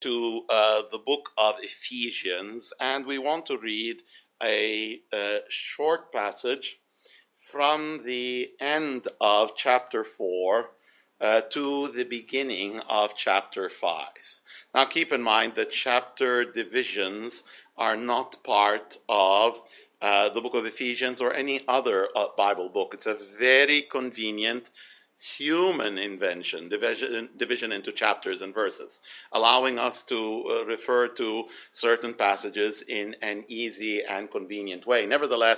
to the book of Ephesians, and we want to read a short passage from the end of chapter 4 to the beginning of chapter 5. Now keep in mind that chapter divisions are not part of the book of Ephesians or any other Bible book. It's a very convenient human invention, division into chapters and verses, allowing us to refer to certain passages in an easy and convenient way. Nevertheless,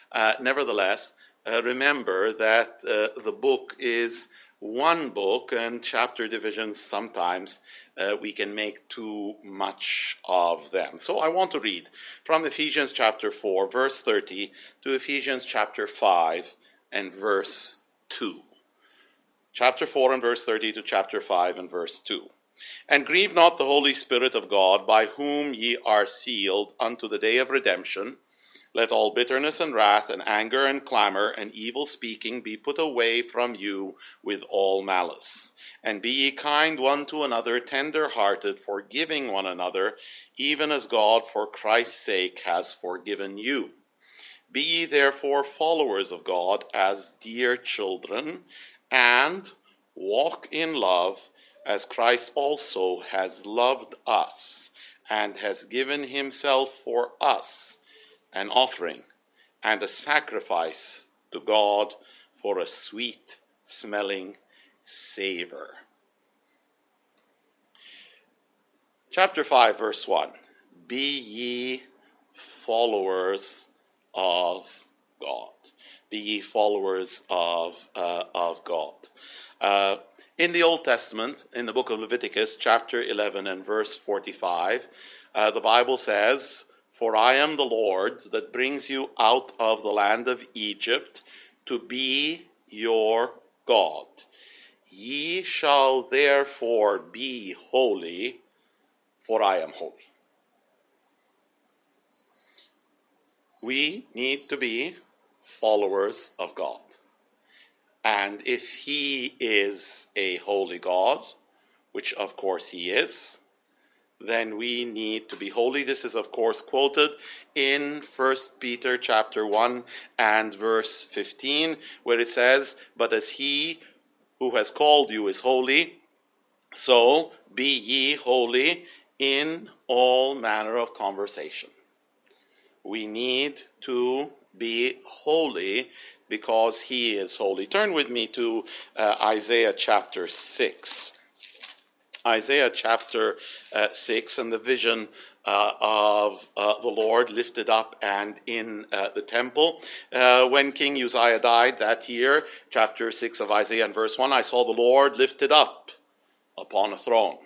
remember that the book is one book, and chapter divisions sometimes we can make too much of them. So I want to read from Ephesians chapter 4, verse 30, to Ephesians chapter 5 and verse 2. Chapter 4 and verse 30 to chapter 5 and verse 2. And grieve not the Holy Spirit of God, by whom ye are sealed unto the day of redemption. Let all bitterness and wrath and anger and clamor and evil speaking be put away from you with all malice. And be ye kind one to another, tender-hearted, forgiving one another, even as God for Christ's sake has forgiven you. Be ye therefore followers of God as dear children, and walk in love, as Christ also has loved us, and has given himself for us, an offering and a sacrifice to God for a sweet-smelling savor. Chapter 5, verse 1. Be ye followers of God. Be ye followers of God. In the Old Testament, in the book of Leviticus, chapter 11 and verse 45, the Bible says, For I am the Lord that brings you out of the land of Egypt to be your God. Ye shall therefore be holy, for I am holy. We need to be followers of God. And if he is a holy God, which of course he is, then we need to be holy. This is of course quoted in 1 Peter chapter 1 and verse 15, where it says, But as he who has called you is holy, so be ye holy in all manner of conversation. We need to be holy because he is holy. Turn with me to Isaiah chapter 6. Isaiah chapter 6 and the vision of the Lord lifted up and in the temple. When King Uzziah died that year, chapter 6 of Isaiah and verse 1, I saw the Lord lifted up upon a throne.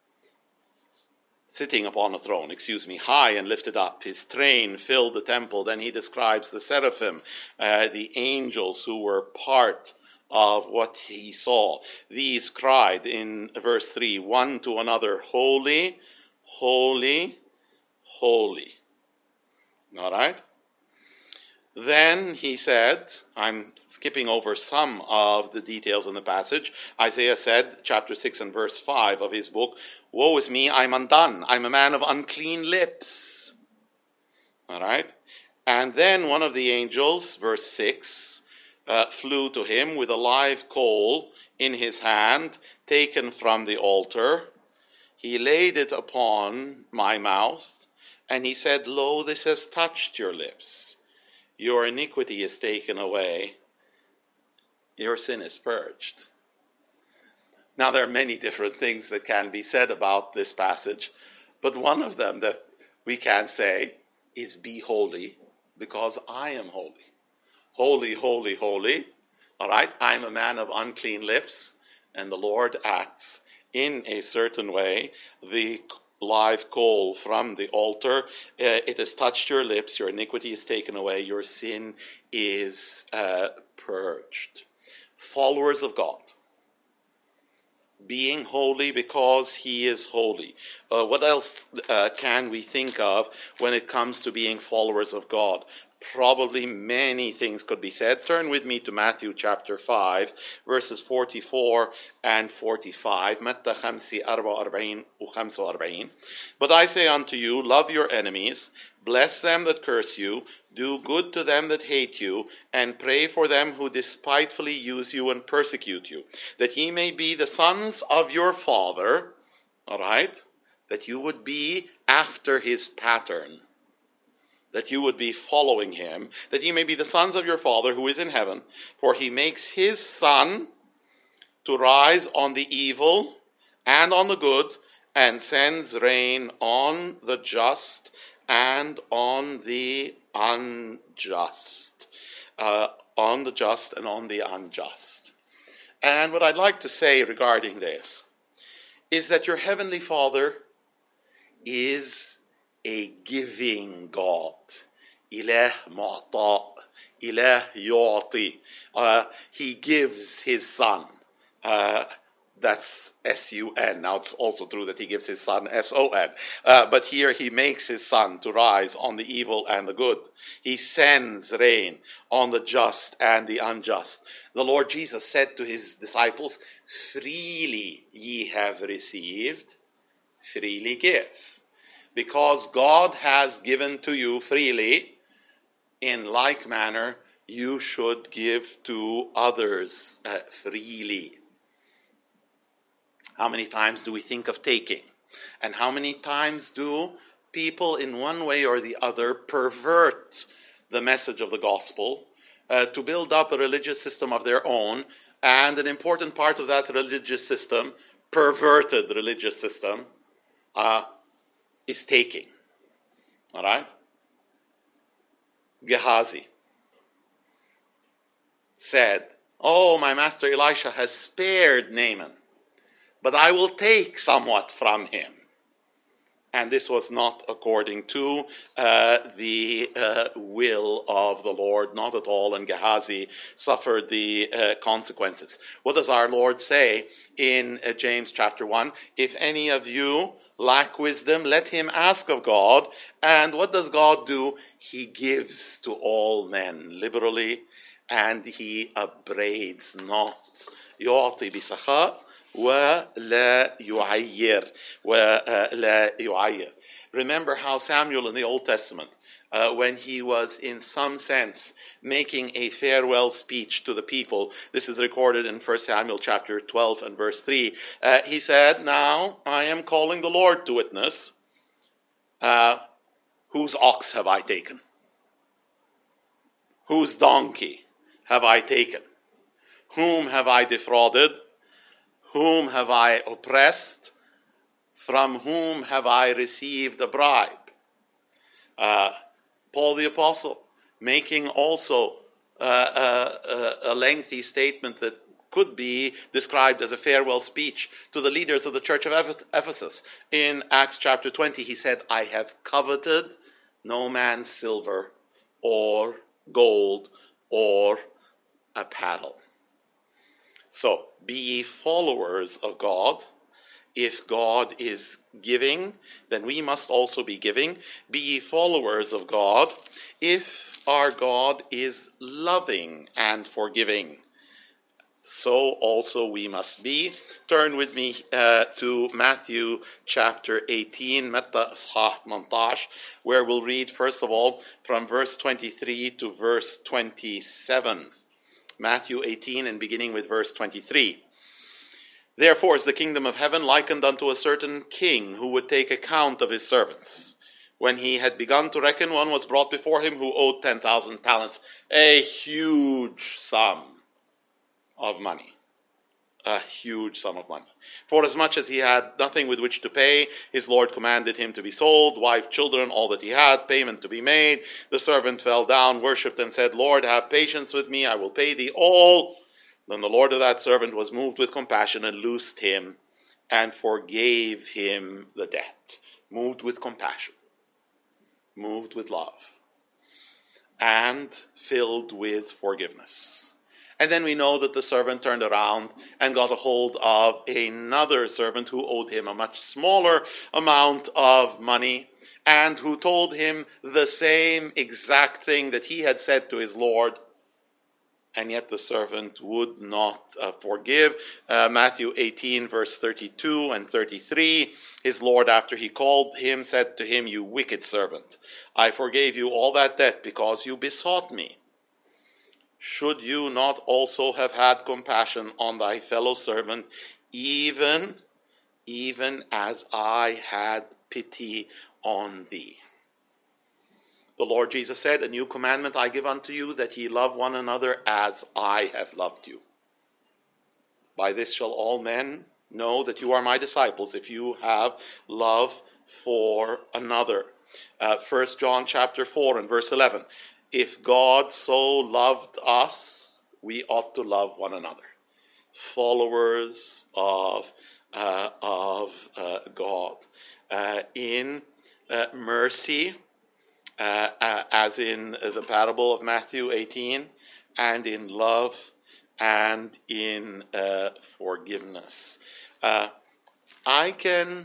Sitting upon a throne, high and lifted up. His train filled the temple. Then he describes the seraphim, the angels who were part of what he saw. These cried in verse 3, one to another, Holy, holy, holy. All right? Then he said, I'm skipping over some of the details in the passage. Isaiah said, chapter 6 and verse 5 of his book, Woe is me, I'm undone. I'm a man of unclean lips. All right? And then one of the angels, verse 6, flew to him with a live coal in his hand, taken from the altar. He laid it upon my mouth, and he said, Lo, this has touched your lips. Your iniquity is taken away. Your sin is purged. Now, there are many different things that can be said about this passage, but one of them that we can say is be holy because I am holy. Holy, holy, holy. All right, I'm a man of unclean lips, and the Lord acts in a certain way. The live coal from the altar, it has touched your lips, your iniquity is taken away, your sin is purged. Followers of God. Being holy because he is holy. What else can we think of when it comes to being followers of God? Probably many things could be said. Turn with me to Matthew chapter 5, verses 44 and 45. متى 45 و45. But I say unto you, love your enemies, bless them that curse you, do good to them that hate you, and pray for them who despitefully use you and persecute you, that ye may be the sons of your Father, all right? That you would be after his pattern, that you would be following him, that ye may be the sons of your Father who is in heaven, for he makes his sun to rise on the evil and on the good, and sends rain on the just and on the unjust. On the just and on the unjust. And what I'd like to say regarding this is that your heavenly Father is a giving God. Ilah mu'ta, ilah yu'ti. He gives his son. That's S-U-N. Now it's also true that he gives his son S-O-N. But here he makes his sun to rise on the evil and the good. He sends rain on the just and the unjust. The Lord Jesus said to his disciples, freely ye have received, freely give. Because God has given to you freely, in like manner, you should give to others freely. How many times do we think of taking? And how many times do people in one way or the other pervert the message of the gospel to build up a religious system of their own? And an important part of that religious system, perverted religious system, is taking. All right? Gehazi said, oh, my master Elisha has spared Naaman, but I will take somewhat from him. And this was not according to the will of the Lord, not at all, and Gehazi suffered the consequences. What does our Lord say in James chapter 1? If any of you lack wisdom, let him ask of God. And what does God do? He gives to all men liberally, and he upbraids not. يعطي بسخاء ولا يعير ولا يعير. Remember how Samuel in the Old Testament, when he was in some sense making a farewell speech to the people, this is recorded in 1 Samuel chapter 12 and verse 3, he said, now I am calling the Lord to witness, whose ox have I taken? Whose donkey have I taken? Whom have I defrauded? Whom have I oppressed? From whom have I received a bribe? Paul the Apostle, making also a lengthy statement that could be described as a farewell speech to the leaders of the church of Ephesus. In Acts chapter 20, he said, I have coveted no man's silver or gold or apparel. So, be ye followers of God. If God is giving, then we must also be giving. Be ye followers of God if our God is loving and forgiving. So also we must be. Turn with me to Matthew chapter 18, Metta Ashah 18, where we'll read first of all from verse 23 to verse 27. Matthew 18 and beginning with verse 23. Therefore is the kingdom of heaven likened unto a certain king who would take account of his servants. When he had begun to reckon, one was brought before him who owed 10,000 talents, a huge sum of money. A huge sum of money. For as much as he had nothing with which to pay, his Lord commanded him to be sold, wife, children, all that he had, payment to be made. The servant fell down, worshipped, and said, Lord, have patience with me, I will pay thee all. Then the Lord of that servant was moved with compassion and loosed him and forgave him the debt. Moved with compassion. Moved with love. And filled with forgiveness. And then we know that the servant turned around and got a hold of another servant who owed him a much smaller amount of money. and who told him the same exact thing that he had said to his Lord, and yet the servant would not forgive. Matthew 18, verse 32 and 33, his Lord, after he called him, said to him, "You wicked servant, I forgave you all that debt because you besought me. Should you not also have had compassion on thy fellow servant, even as I had pity on thee?" The Lord Jesus said, "A new commandment I give unto you, that ye love one another as I have loved you. By this shall all men know that you are my disciples, if you have love for another." 1 John chapter 4 and verse 11. If God so loved us, we ought to love one another. Followers of God. In mercy, as in the parable of Matthew 18, and in love, and in forgiveness. I can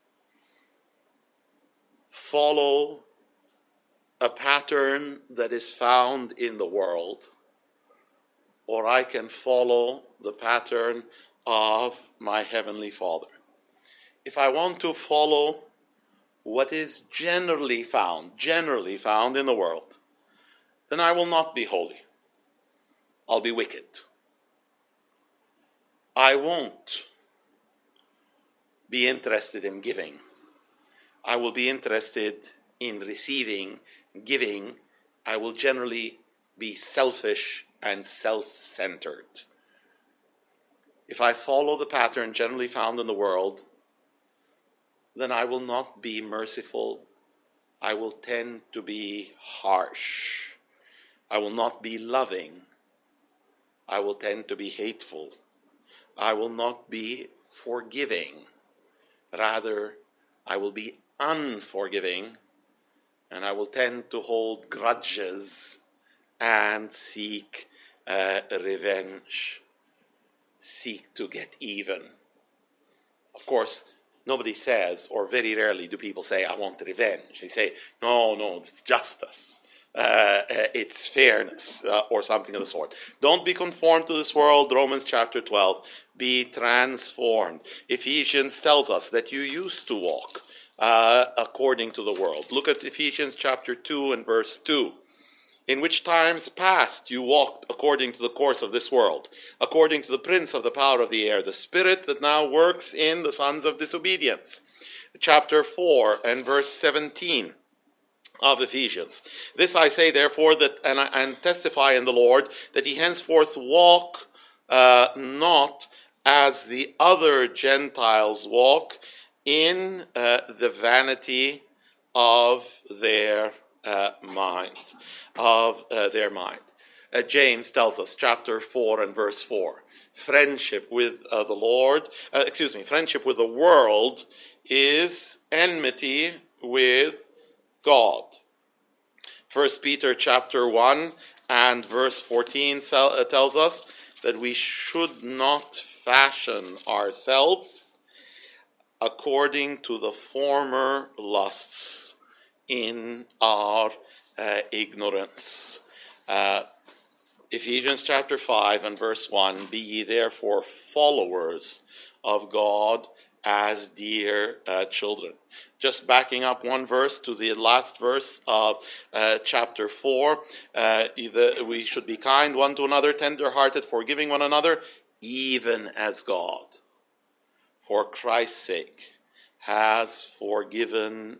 follow a pattern that is found in the world, or I can follow the pattern of my Heavenly Father. If I want to follow what is generally found in the world, then I will not be holy. I'll be wicked. I won't be interested in giving. I will be interested in receiving, giving. I will generally be selfish and self-centered. If I follow the pattern generally found in the world, then I will not be merciful. I will tend to be harsh. I will not be loving. I will tend to be hateful. I will not be forgiving. Rather, I will be unforgiving, and I will tend to hold grudges and seek revenge, seek to get even. Of course, nobody says, or very rarely do people say, "I want revenge." They say, no, it's justice. It's fairness, or something of the sort. Don't be conformed to this world, Romans chapter 12. Be transformed. Ephesians tells us that you used to walk according to the world. Look at Ephesians chapter 2 and verse 2. "In which times past you walked according to the course of this world, according to the prince of the power of the air, the spirit that now works in the sons of disobedience." Chapter 4 and verse 17 of Ephesians. "This I say therefore, that and testify in the Lord, that ye henceforth walk not as the other Gentiles walk, in the vanity of their mind." James tells us, chapter 4 and verse 4, friendship with friendship with the world is enmity with God. 1 Peter chapter 1 and verse 14 tells us that we should not fashion ourselves according to the former lusts in our ignorance. Ephesians chapter 5 and verse 1, "Be ye therefore followers of God as dear children." Just backing up one verse to the last verse of chapter 4, we should be kind one to another, tender-hearted, forgiving one another, even as God, for Christ's sake, has forgiven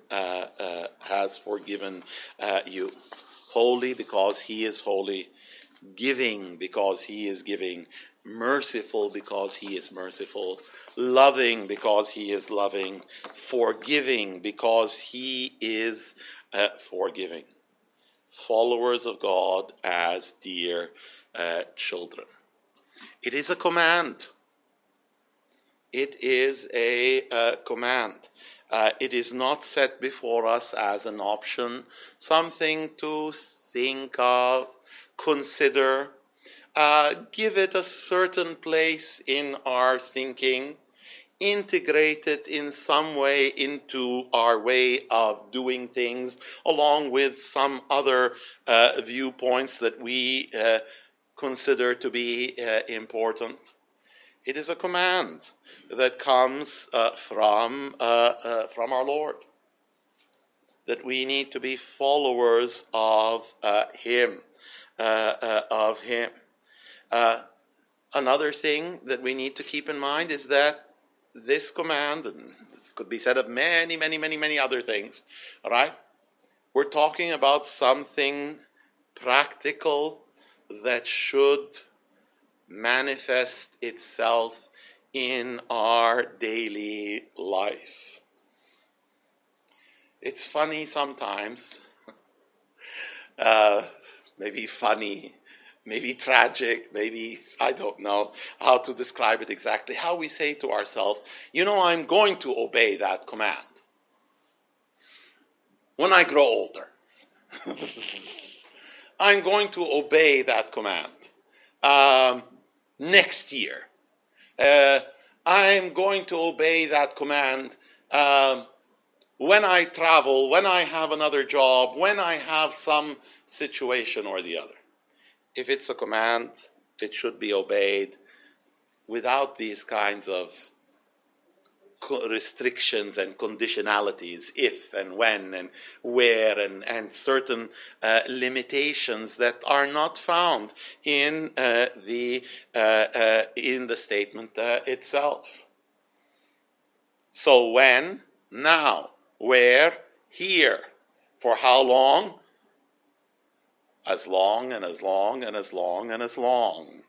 you. Holy because he is holy, giving because he is giving, merciful because he is merciful, loving because he is loving, forgiving because he is forgiving. Followers of God as dear children. It is a command. It is a command. It is not set before us as an option, something to think of, consider, give it a certain place in our thinking, integrated in some way into our way of doing things, along with some other viewpoints that we consider to be important. It is a command that comes from our Lord, that we need to be followers of Him. Another thing that we need to keep in mind is that this command, and this could be said of many, many, many, many other things, all right? We're talking about something practical that should manifest itself in our daily life. It's funny sometimes, maybe funny, maybe tragic, maybe, I don't know how to describe it exactly, how we say to ourselves, I'm going to obey that command when I grow older. I'm going to obey that command next year. I'm going to obey that command when I travel, when I have another job, when I have some situation or the other. If it's a command, it should be obeyed without these kinds of restrictions and conditionalities, if and when and where, and certain limitations that are not found in the statement itself. So when, now, where, here, for how long? As long and as long and as long and as long.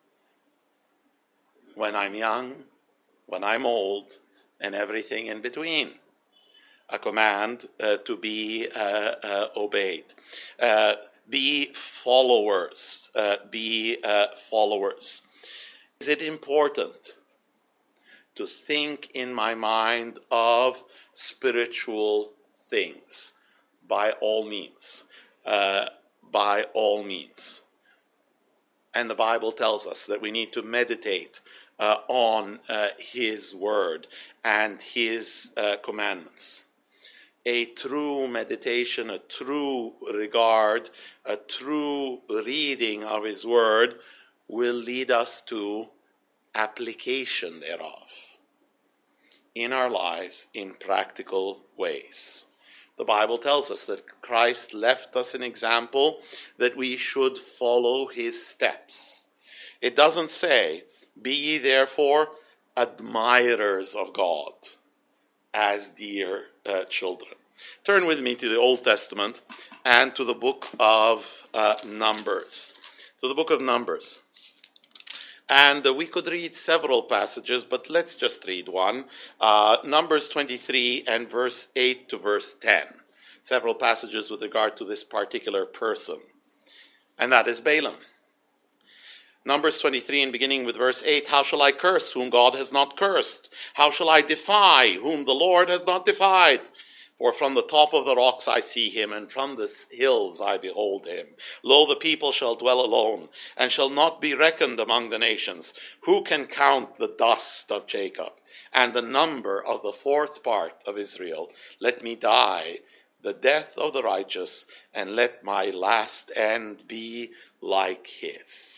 When I'm young, when I'm old, and everything in between. A command to be obeyed. Be followers. Be followers. Is it important to think in my mind of spiritual things? By all means. By all means. And the Bible tells us that we need to meditate on His Word and His commandments. A true meditation, a true regard, a true reading of His Word will lead us to application thereof in our lives in practical ways. The Bible tells us that Christ left us an example that we should follow His steps. It doesn't say, be ye therefore admirers of God as dear children. Turn with me to the Old Testament and to the book of Numbers. To the book of Numbers. And we could read several passages, but let's just read one. Numbers 23 and verse 8 to verse 10. Several passages with regard to this particular person. And that is Balaam. Numbers 23 and beginning with verse 8. How shall I curse whom God has not cursed? How shall I defy whom the Lord has not defied? For from the top of the rocks I see him, and from the hills I behold him. Lo, the people shall dwell alone, and shall not be reckoned among the nations. Who can count the dust of Jacob, and the number of the fourth part of Israel? Let me die the death of the righteous, and let my last end be like his.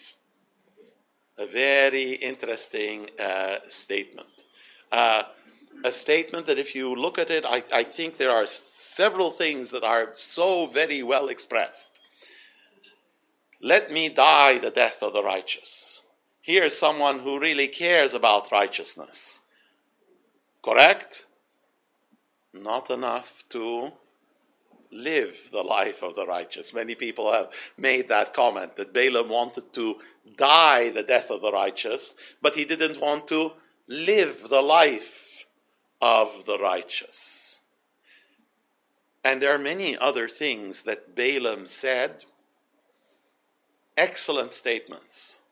A very interesting statement. A statement that if you look at it, I think there are several things that are so very well expressed. Let me die the death of the righteous. Here's someone who really cares about righteousness. Correct? Not enough to live the life of the righteous. Many people have made that comment, that Balaam wanted to die the death of the righteous, but he didn't want to live the life of the righteous. And there are many other things that Balaam said. Excellent statements.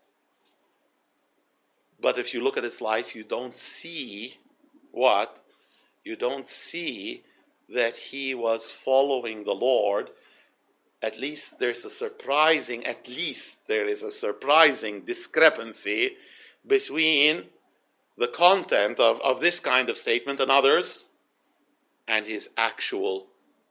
But if you look at his life, you don't see what? You don't see that he was following the Lord. At least there is a surprising discrepancy between the content of this kind of statement and others, and his actual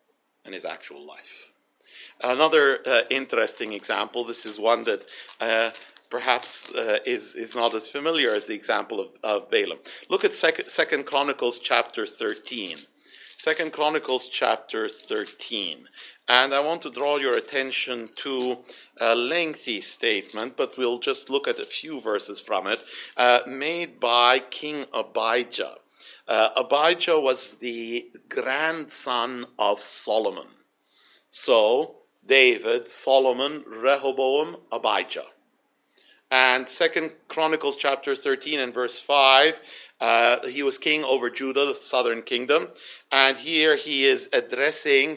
life. Another interesting example, this is one that perhaps is not as familiar as the example of Balaam. Look at 2 Chronicles chapter 13. 2 Chronicles chapter 13. And I want to draw your attention to a lengthy statement, but we'll just look at a few verses from it, made by King Abijah. Abijah was the grandson of Solomon. So, David, Solomon, Rehoboam, Abijah. And 2 Chronicles chapter 13 and verse 5, he was king over Judah, the southern kingdom. And here he is addressing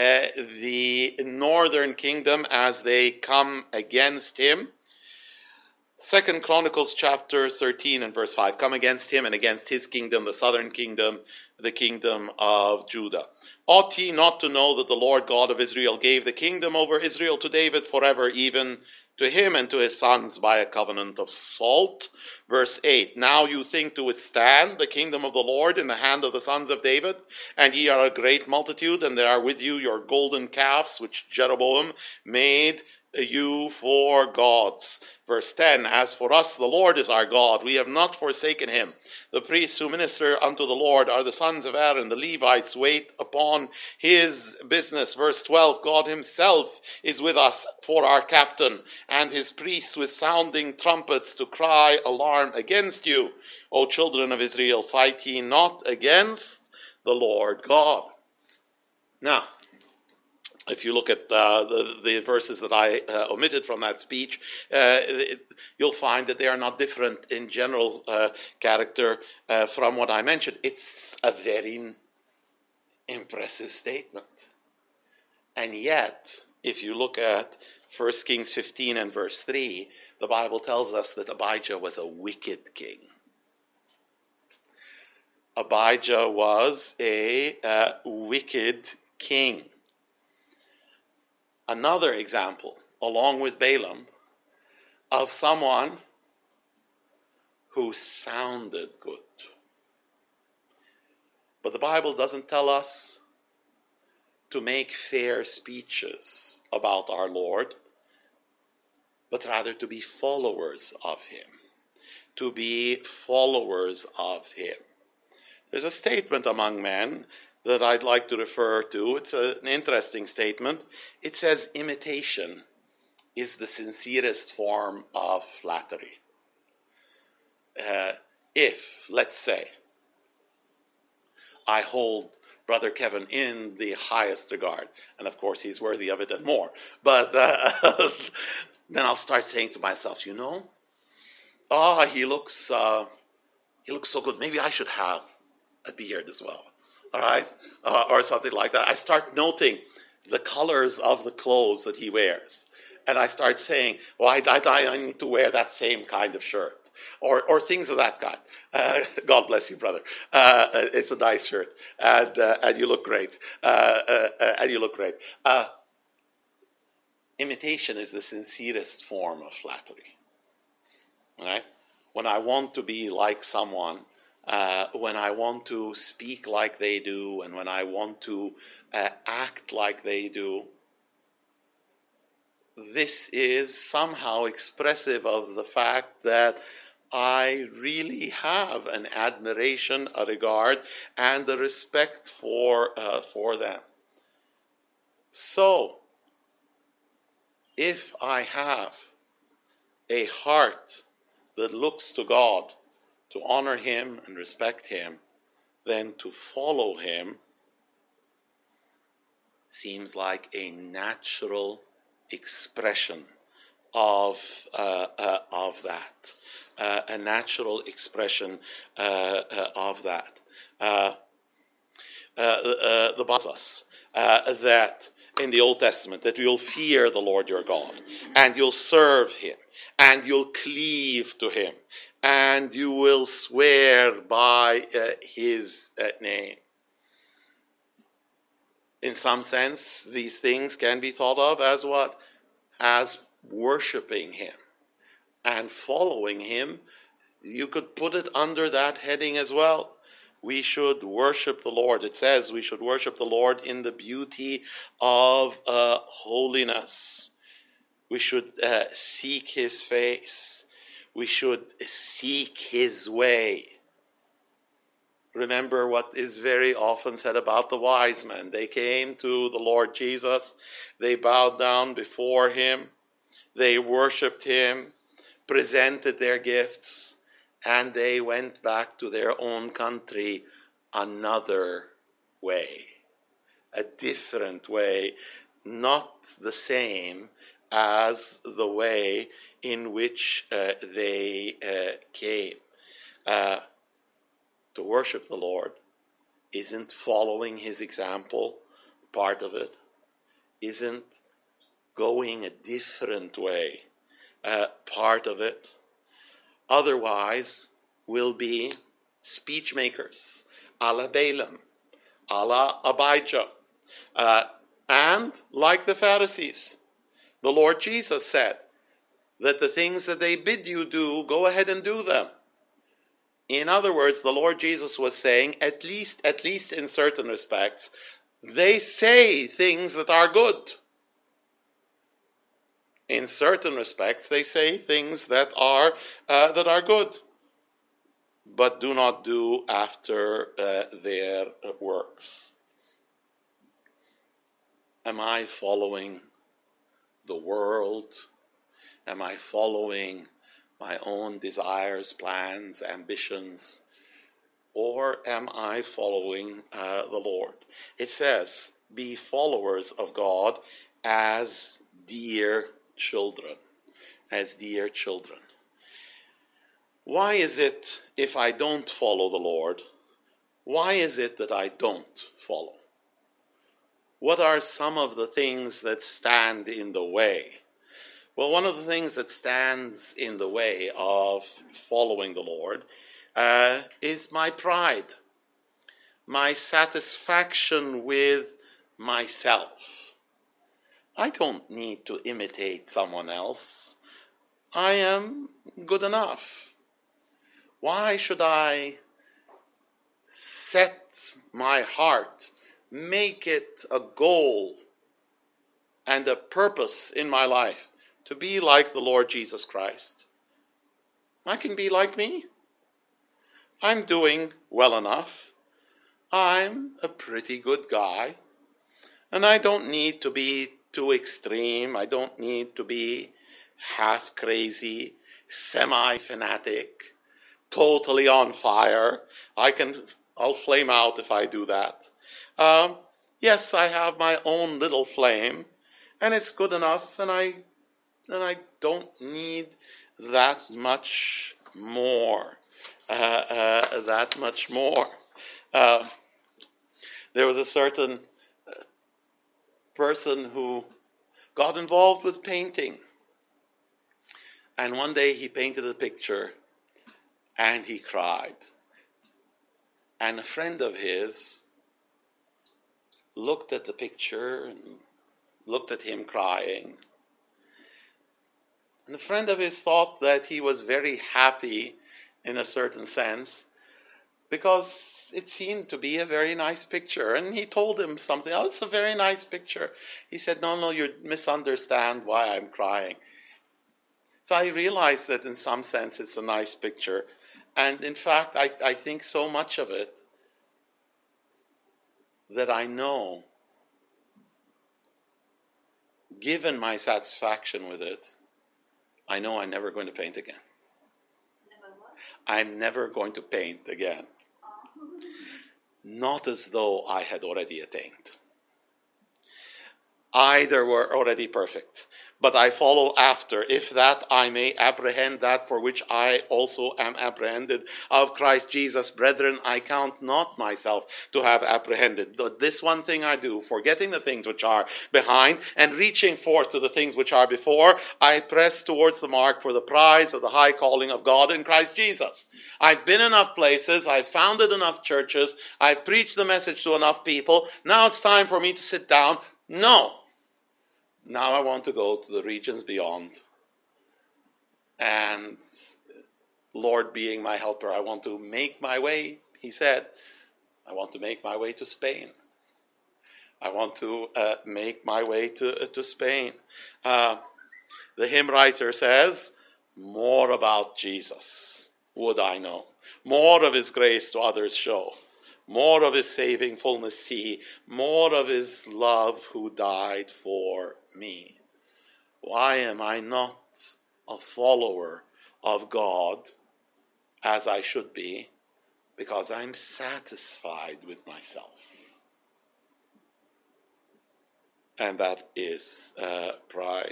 the northern kingdom as they come against him. 2 Chronicles chapter 13 and verse 5, come against him and against his kingdom, the southern kingdom, the kingdom of Judah. Ought ye not to know that the Lord God of Israel gave the kingdom over Israel to David forever, even to him and to his sons by a covenant of salt? Verse 8, now you think to withstand the kingdom of the Lord in the hand of the sons of David, and ye are a great multitude, and there are with you your golden calves, which Jeroboam made you for gods. Verse 10, as for us, the Lord is our God. We have not forsaken him. The priests who minister unto the Lord are the sons of Aaron. The Levites wait upon his business. Verse 12, God himself is with us for our captain, and his priests with sounding trumpets to cry alarm against you. O children of Israel, fight ye not against the Lord God. Now, if you look at the verses that I omitted from that speech, you'll find that they are not different in general character from what I mentioned. It's a very impressive statement. And yet, if you look at 1 Kings 15 and verse 3, the Bible tells us that Abijah was a wicked king. Abijah was a wicked king. Another example, along with Balaam, of someone who sounded good. But the Bible doesn't tell us to make fair speeches about our Lord, but rather to be followers of him. To be followers of him. There's a statement among men that I'd like to refer to. It's an interesting statement. It says, imitation is the sincerest form of flattery. If, let's say, I hold Brother Kevin in the highest regard, and of course he's worthy of it and more, but then I'll start saying to myself, he looks so good. Maybe I should have a beard as well. All right, or something like that. I start noting the colors of the clothes that he wears, and I start saying, "Well, I need to wear that same kind of shirt," or things of that kind. God bless you, brother. It's a nice shirt, and you look great. Imitation is the sincerest form of flattery. All right, when I want to be like someone. When I want to speak like they do, and when I want to act like they do, this is somehow expressive of the fact that I really have an admiration, a regard, and a respect for them. So, if I have a heart that looks to God, to honor him and respect him, then to follow him seems like a natural expression of that. A natural expression of that. The Bible tells us that in the Old Testament that you'll fear the Lord your God, and you'll serve him, and you'll cleave to him, and you will swear by his name. In some sense, these things can be thought of as what? As worshiping him and following him you could put it under that heading as well. We should worship the Lord. It says we should worship the Lord in the beauty of holiness. We should seek His face. We should seek His way. Remember what is very often said about the wise men. They came to the Lord Jesus. They bowed down before Him. They worshipped Him, presented their gifts, and they went back to their own country another way. A different way, not the same as the way in which they came. To worship the Lord isn't following His example part of it, isn't going a different way part of it. Otherwise, we'll be speech makers, a la Balaam, a la Abijah. And like the Pharisees, the Lord Jesus said that the things that they bid you do, go ahead and do them. In other words, the Lord Jesus was saying, at least in certain respects, they say things that are good. In certain respects, they say things that are good, but do not do after their works. Am I following the world? Am I following my own desires, plans, ambitions? Or am I following the Lord? It says, be followers of God as dear children. As dear children. Why is it, if I don't follow the Lord, why is it that I don't follow? What are some of the things that stand in the way? Well, one of the things that stands in the way of following the Lord is my pride, my satisfaction with myself. I don't need to imitate someone else. I am good enough. Why should I set my heart, make it a goal and a purpose in my life to be like the Lord Jesus Christ? I can be like me. I'm doing well enough. I'm a pretty good guy. And I don't need to be too extreme. I don't need to be half crazy, semi-fanatic, totally on fire. I'll flame out if I do that. Yes, I have my own little flame, and it's good enough, and I don't need that much more. That much more. There was a certain person who got involved with painting. And one day he painted a picture and he cried. And a friend of his looked at the picture and looked at him crying. And a friend of his thought that he was very happy in a certain sense because it seemed to be a very nice picture. And he told him something. Oh, it's a very nice picture. He said, no, you misunderstand why I'm crying. So I realized that in some sense it's a nice picture. And in fact, I think so much of it that I know, given my satisfaction with it, I know I'm never going to paint again. Never what? I'm never going to paint again. Not as though I had already attained. Either were already perfect, but I follow after, if that I may apprehend that for which I also am apprehended of Christ Jesus. Brethren, I count not myself to have apprehended. But this one thing I do, forgetting the things which are behind, and reaching forth to the things which are before, I press towards the mark for the prize of the high calling of God in Christ Jesus. I've been enough places, I've founded enough churches, I've preached the message to enough people. Now it's time for me to sit down. No. Now I want to go to the regions beyond and Lord being my helper, I want to make my way, he said. I want to make my way to Spain. I want to make my way to Spain. The hymn writer says, more about Jesus would I know. More of his grace to others show. More of his saving fullness see. More of his love who died for me. Why am I not a follower of God as I should be? Because I'm satisfied with myself. And that is pride.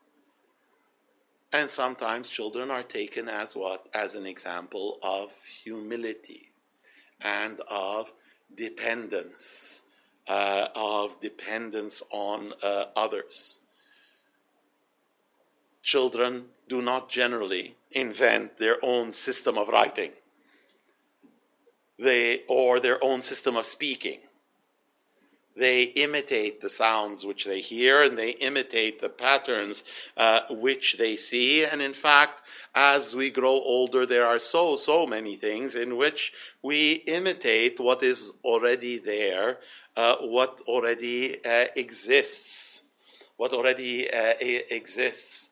And sometimes children are taken as what? As an example of humility and of dependence on others. Children do not generally invent their own system of writing or their own system of speaking. They imitate the sounds which they hear, and they imitate the patterns which they see. And in fact, as we grow older, there are so many things in which we imitate what is already there, what already exists. What already exists.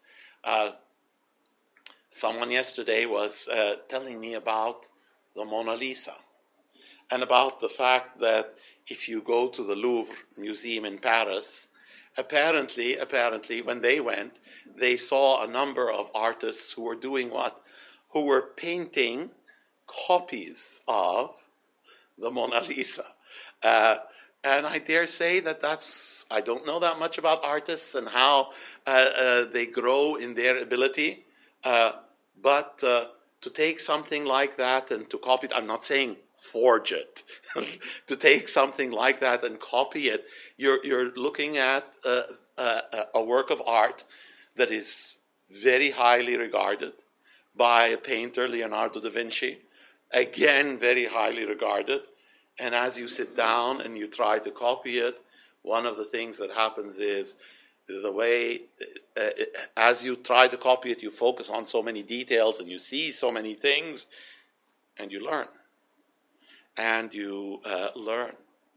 Someone yesterday was telling me about the Mona Lisa, and about the fact that if you go to the Louvre Museum in Paris, apparently, when they went, they saw a number of artists who were doing what? Who were painting copies of the Mona Lisa. And I dare say I don't know that much about artists and how they grow in their ability, but to take something like that and to copy it, I'm not saying forge it. To take something like that and copy it, you're looking at a work of art that is very highly regarded by a painter, Leonardo da Vinci. Again, very highly regarded. And as you sit down and you try to copy it, one of the things that happens is the way, as you try to copy it, you focus on so many details and you see so many things, and you learn. And you learn.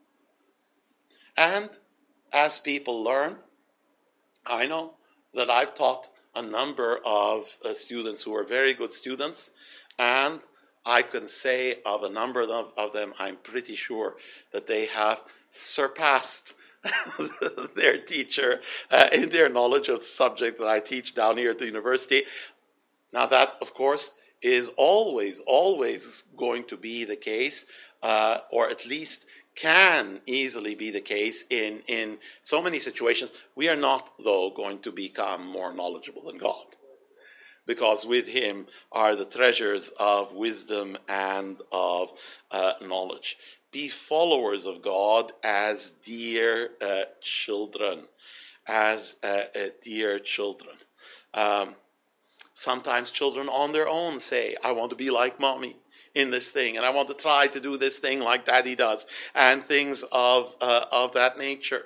And as people learn, I know that I've taught a number of students who are very good students, and I can say of a number of them, I'm pretty sure that they have surpassed their teacher in their knowledge of the subject that I teach down here at the university. Now that, of course, is always going to be the case, or at least can easily be the case in so many situations. We are not, though, going to become more knowledgeable than God, because with him are the treasures of wisdom and of knowledge. Be followers of God as dear children, Sometimes children on their own say, I want to be like mommy in this thing, and I want to try to do this thing like daddy does, and things of that nature.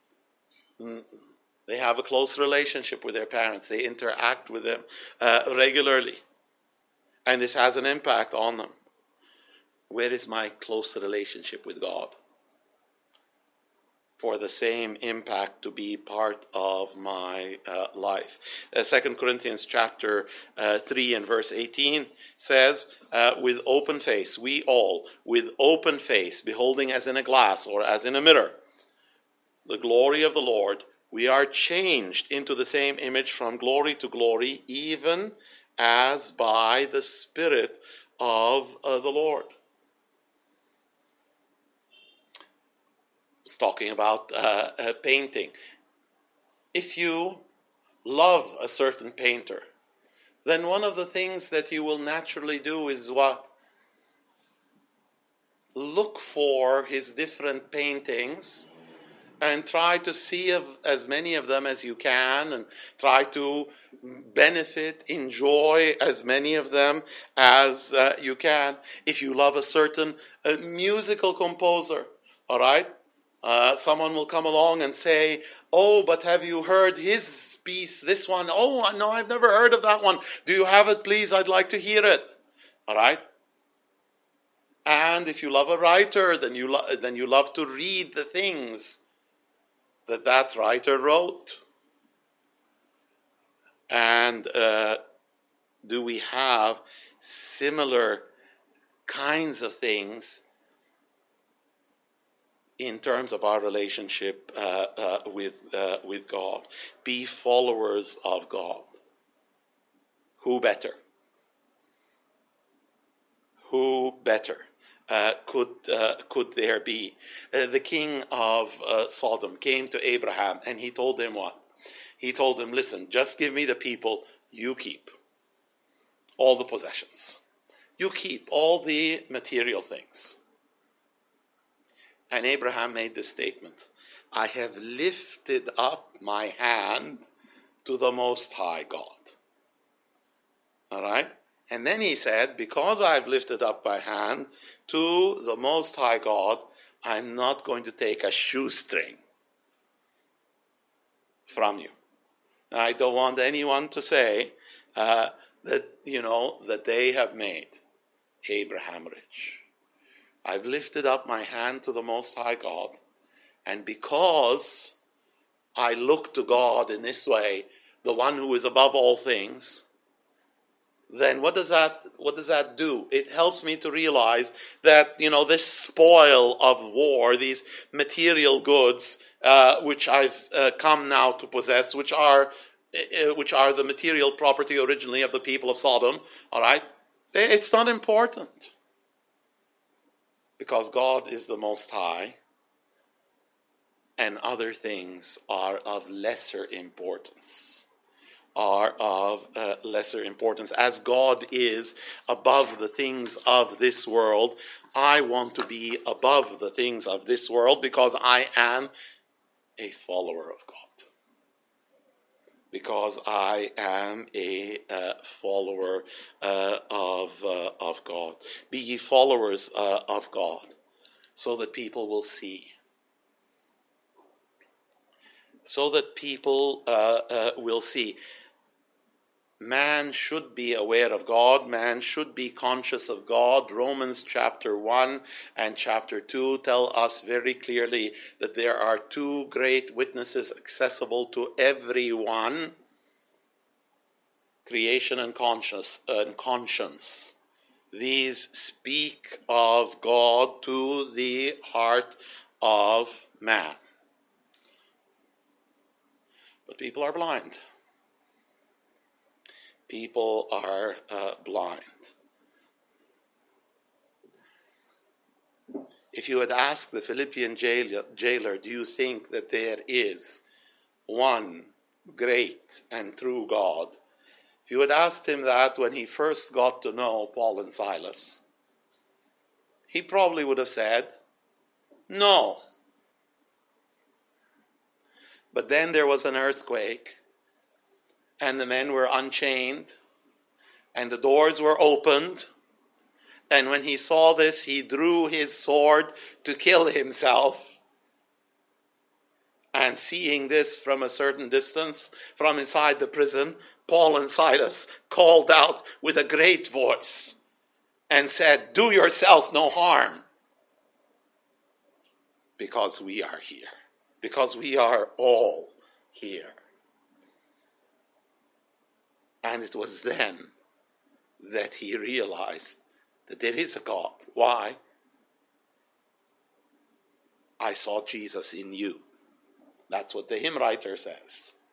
They have a close relationship with their parents. They interact with them regularly. And this has an impact on them. Where is my close relationship with God? For the same impact to be part of my life. 2 Corinthians chapter 3 and verse 18 says, with open face, we all, with open face, beholding as in a glass or as in a mirror, the glory of the Lord, we are changed into the same image from glory to glory, even as by the Spirit of the Lord. It's talking about painting. If you love a certain painter, then one of the things that you will naturally do is what? Look for his different paintings and try to see as many of them as you can, and try to benefit, enjoy as many of them as you can. If you love a certain musical composer, all right? Someone will come along and say, oh, but have you heard his piece, this one? Oh, no, I've never heard of that one. Do you have it, please? I'd like to hear it. All right? And if you love a writer, then you love to read the things that writer wrote. And do we have similar kinds of things in terms of our relationship with God? Be followers of God. Who better? Who better could there be? The king of Sodom came to Abraham, and he told him what? He told him, listen, just give me the people, you keep all the possessions. You keep all the material things. And Abraham made this statement, I have lifted up my hand to the Most High God. All right? And then he said, because I've lifted up my hand to the Most High God, I'm not going to take a shoestring from you. Now, I don't want anyone to say that they have made Abraham rich. I've lifted up my hand to the Most High God, and because I look to God in this way, the one who is above all things, then what does that do? It helps me to realize that, this spoil of war, these material goods, which I've come now to possess, which are the material property originally of the people of Sodom, all right? It's not important. Because God is the Most High, and other things are of lesser importance. As God is above the things of this world, I want to be above the things of this world because I am a follower of God. Because I am a follower of God. Be ye followers of God, so that people will see. So that people will see. Man should be aware of God. Man should be conscious of God. Romans chapter 1 and chapter 2 tell us very clearly that there are two great witnesses accessible to everyone: creation and conscience. These speak of God to the heart of man. But people are blind. People are blind. If you had asked the Philippian jailer, do you think that there is one great and true God? If you had asked him that when he first got to know Paul and Silas, he probably would have said, no. But then there was an earthquake, and the men were unchained, and the doors were opened, and when he saw this, he drew his sword to kill himself. And seeing this from a certain distance, from inside the prison, Paul and Silas called out with a great voice and said, do yourself no harm, because we are here, because we are all here. And it was then that he realized that there is a God. Why? I saw Jesus in you. That's what the hymn writer says.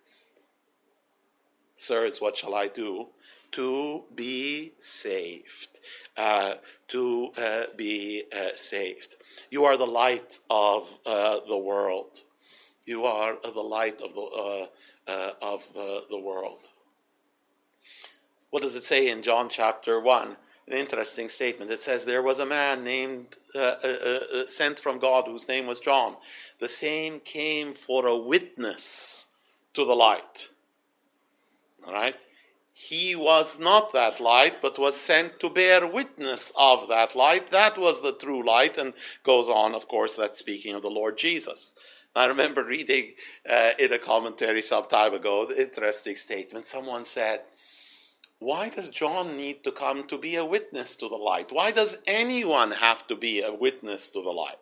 Sirs, what shall I do to be saved? To be saved. You are the light of the world. You are the light of the world. What does it say in John chapter 1? An interesting statement. It says, there was a man named, sent from God, whose name was John. The same came for a witness to the light. All right? He was not that light, but was sent to bear witness of that light. That was the true light, and goes on, of course, that's speaking of the Lord Jesus. I remember reading in a commentary some time ago, the interesting statement. Someone said, Why does John need to come to be a witness to the light? Why does anyone have to be a witness to the light?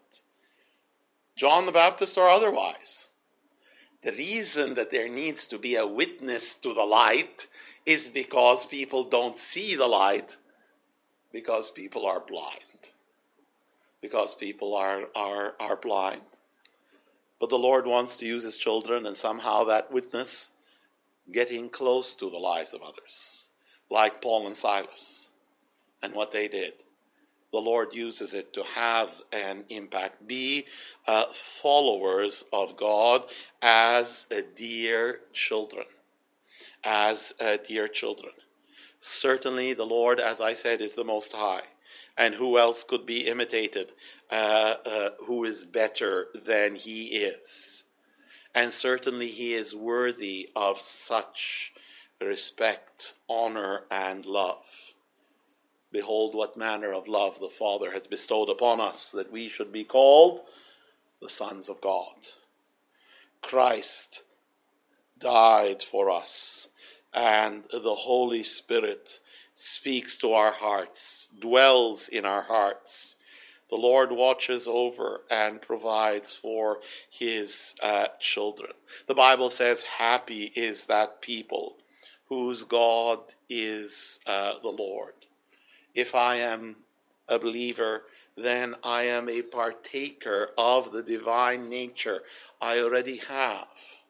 John the Baptist or otherwise? The reason that there needs to be a witness to the light is because people don't see the light, because people are blind. Because people are blind. But the Lord wants to use his children, and somehow that witness getting close to the lives of others, like Paul and Silas and what they did. The Lord uses it to have an impact. Be followers of God as dear children. As dear children. Certainly the Lord, as I said, is the Most High. And who else could be imitated? Who is better than he is? And certainly he is worthy of such respect, honor, and love. Behold, what manner of love the Father has bestowed upon us, that we should be called the sons of God. Christ died for us, and the Holy Spirit speaks to our hearts, dwells in our hearts. The Lord watches over and provides for his children. The Bible says, happy is that people whose God is the Lord. If I am a believer, then I am a partaker of the divine nature. I already have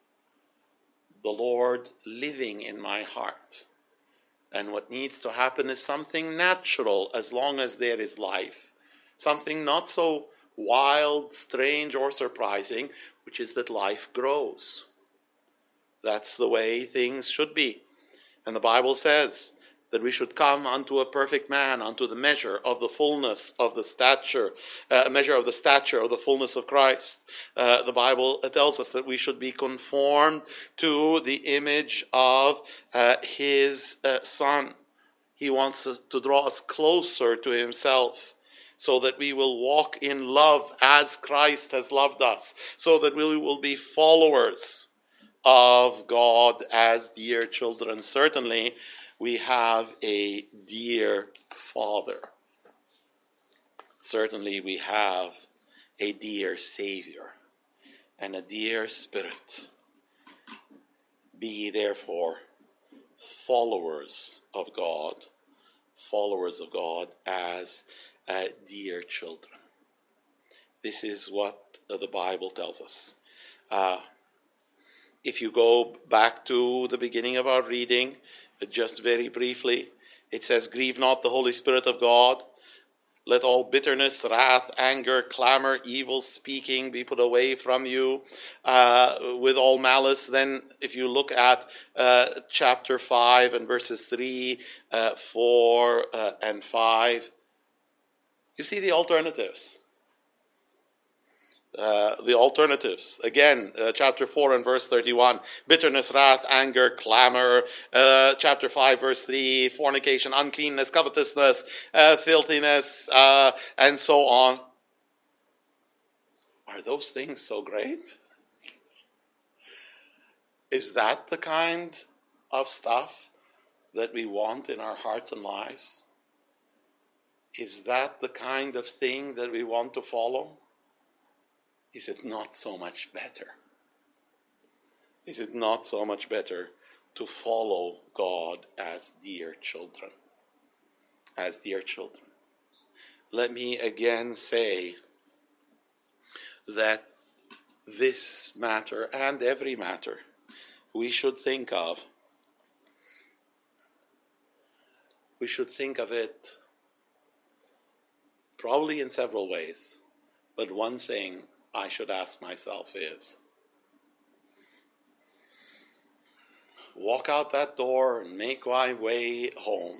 the Lord living in my heart. And what needs to happen is something natural as long as there is life. Something not so wild, strange, or surprising, which is that life grows. That's the way things should be. And the Bible says that we should come unto a perfect man, unto the measure of the fullness of the stature, measure of the stature of the fullness of Christ. The Bible tells us that we should be conformed to the image of his Son. He wants us to draw us closer to himself, so that we will walk in love as Christ has loved us, so that we will be followers of God as dear children. Certainly, we have a dear Father. Certainly, we have a dear Savior and a dear Spirit. Be ye therefore followers of God as dear children. This is what the Bible tells us. If you go back to the beginning of our reading, just very briefly, it says, grieve not the Holy Spirit of God. Let all bitterness, wrath, anger, clamor, evil speaking be put away from you with all malice. Then if you look at chapter 5 and verses 3, 4, and 5, you see the alternatives. Again, chapter 4 and verse 31, bitterness, wrath, anger, clamor. Chapter 5, verse 3, fornication, uncleanness, covetousness, filthiness, and so on. Are those things so great? Is that the kind of stuff that we want in our hearts and lives? Is that the kind of thing that we want to follow? Is it not so much better? Is it not so much better to follow God as dear children? As dear children. Let me again say that this matter and every matter we should think of. We should think of it probably in several ways. But one thing I should ask myself is, walk out that door and make my way home.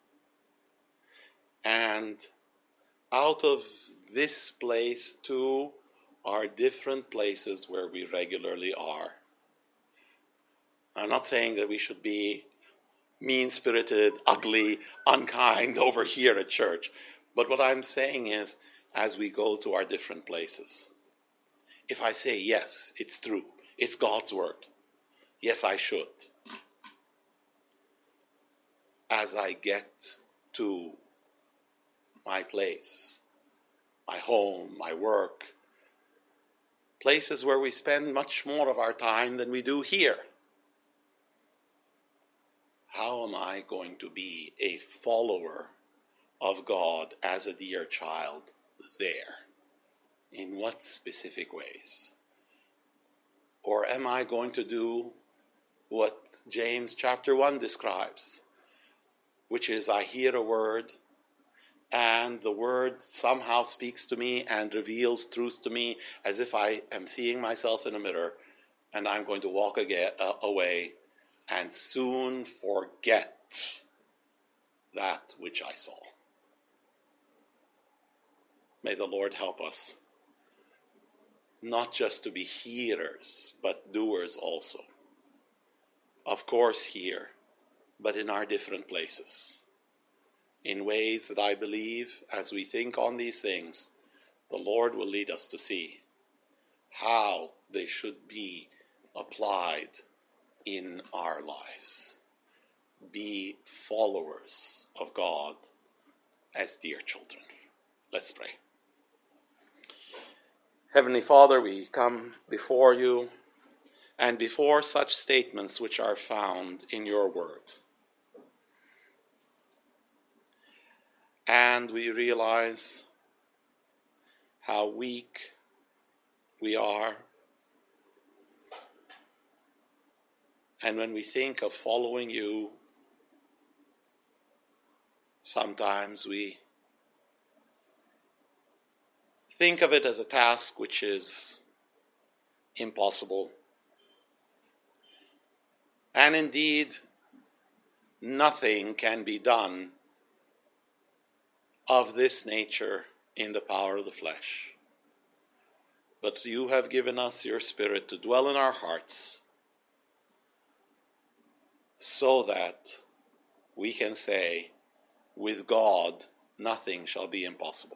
And out of this place too are different places where we regularly are. I'm not saying that we should be mean-spirited, ugly, unkind over here at church. But what I'm saying is, as we go to our different places, if I say, yes, it's true, it's God's word, yes, I should. as I get to my place, my home, my work, places where we spend much more of our time than we do here. How am I going to be a follower of God as a dear child there? In what specific ways? Or am I going to do what James chapter 1 describes, which is I hear a word, and the word somehow speaks to me and reveals truth to me as if I am seeing myself in a mirror, and I'm going to walk away and soon forget that which I saw. May the Lord help us, not just to be hearers, but doers also. Of course here, but in our different places. In ways that I believe, as we think on these things, the Lord will lead us to see how they should be applied in our lives. Be followers of God as dear children. Let's pray. Heavenly Father, we come before you and before such statements which are found in your word. And we realize how weak we are. And when we think of following you, sometimes we think of it as a task which is impossible. And indeed, nothing can be done of this nature in the power of the flesh. But you have given us your Spirit to dwell in our hearts so that we can say, with God, nothing shall be impossible.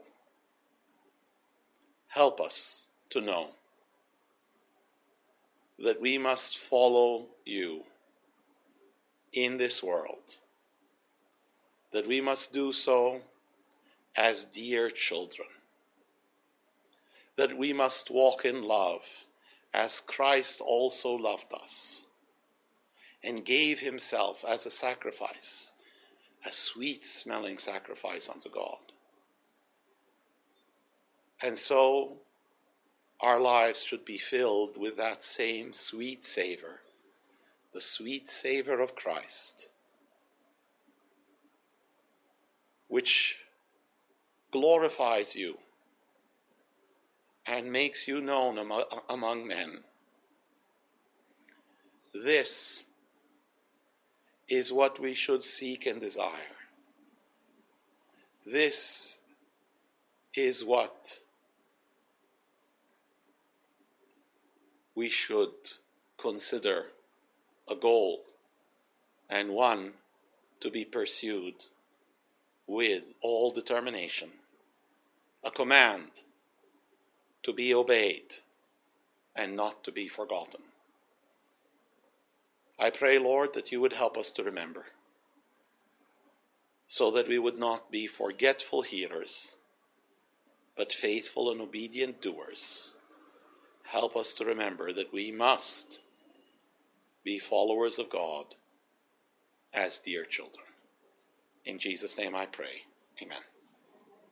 Help us to know that we must follow you in this world, that we must do so as dear children, that we must walk in love as Christ also loved us and gave himself as a sacrifice, a sweet-smelling sacrifice unto God. And so our lives should be filled with that same sweet savor, the sweet savor of Christ, which glorifies you and makes you known among men. This is what we should seek and desire. This is what we should consider a goal, and one to be pursued with all determination, a command to be obeyed and not to be forgotten. I pray, Lord, that you would help us to remember, so that we would not be forgetful hearers, but faithful and obedient doers. Help us to remember that we must be followers of God as dear children. In Jesus' name I pray. Amen.